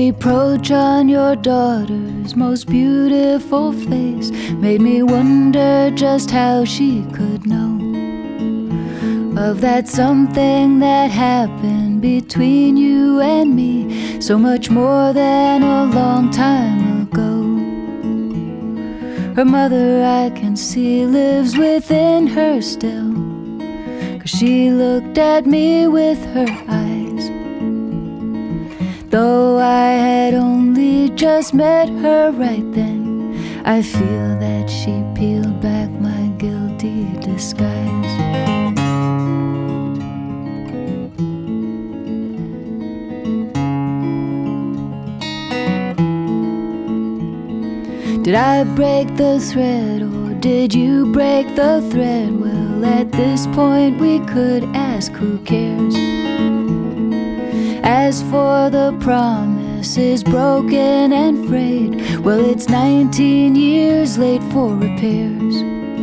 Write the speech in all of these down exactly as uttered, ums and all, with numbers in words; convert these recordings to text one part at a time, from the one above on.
reproach on your daughter's most beautiful face made me wonder just how she could know of that something that happened between you and me so much more than a long time ago. Her mother, I can see, lives within her still, 'cause she looked at me with her eyes. Though I had only just met her right then, I feel that she peeled back my guilty disguise. Did I break the thread, or did you break the thread? Well, at this point we could ask, who cares? As for the promises broken and frayed, well, it's nineteen years late for repairs.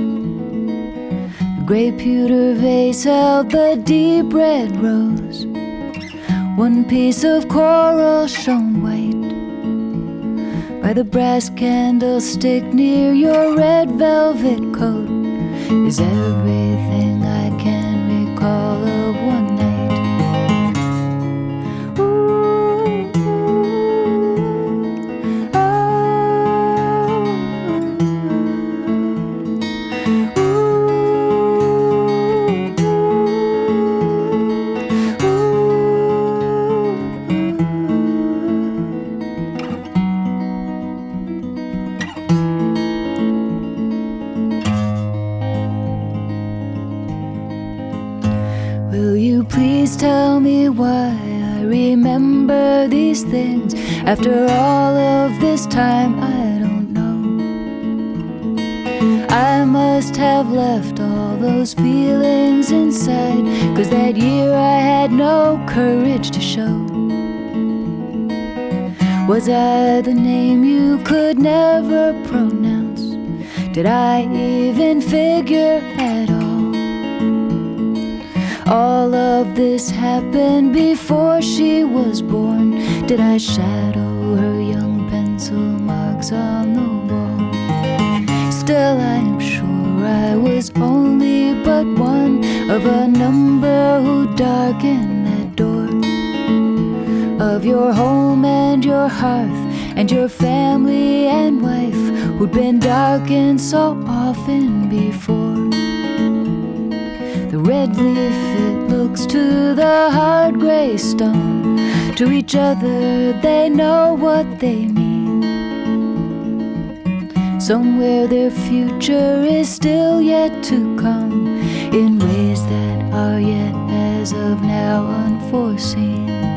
The grey pewter vase held the deep red rose. One piece of coral shone white by the brass candlestick near your red velvet coat. Is everything I can recall of one night. Ooh, ooh, oh, ooh, ooh, ooh. Will you please tell me why I remember these things? After all of this time, I don't know. I must have left all those feelings inside, 'cause that year I had no courage to show. Was I the name you could never pronounce? Did I even figure at all? All of this happened before she was born. Did I shadow her young pencil marks on the wall? Still, I am sure I was only but one of a number who darkened that door of your home and your hearth and your family and wife, who'd been darkened so often before. The red leaf, it looks to the hard gray stone. To each other they know what they mean. Somewhere their future is still yet to come, in ways that are yet as of now unforeseen.